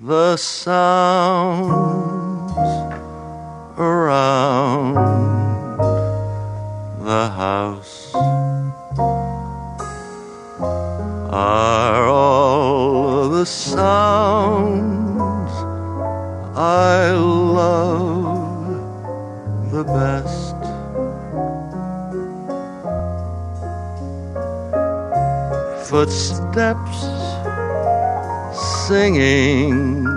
the sounds around the house are all the sounds I love the best. Footsteps singing,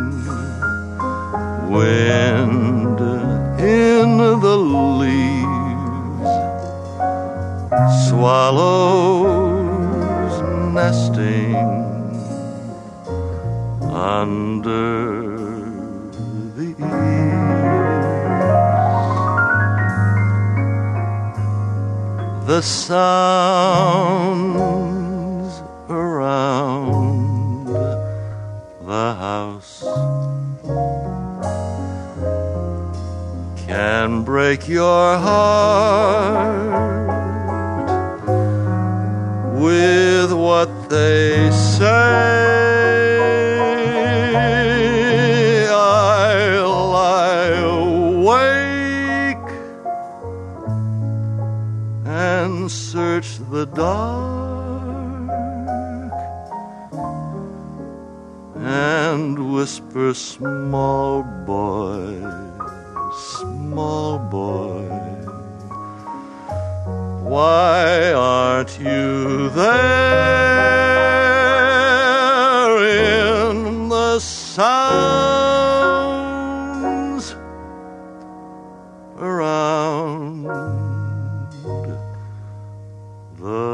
wind in the leaves, swallows nesting under the eaves. The sounds around the house can break your heart with what they say. I'll lie awake and search the dark and whisper, small boy, why aren't you there? In the sounds around the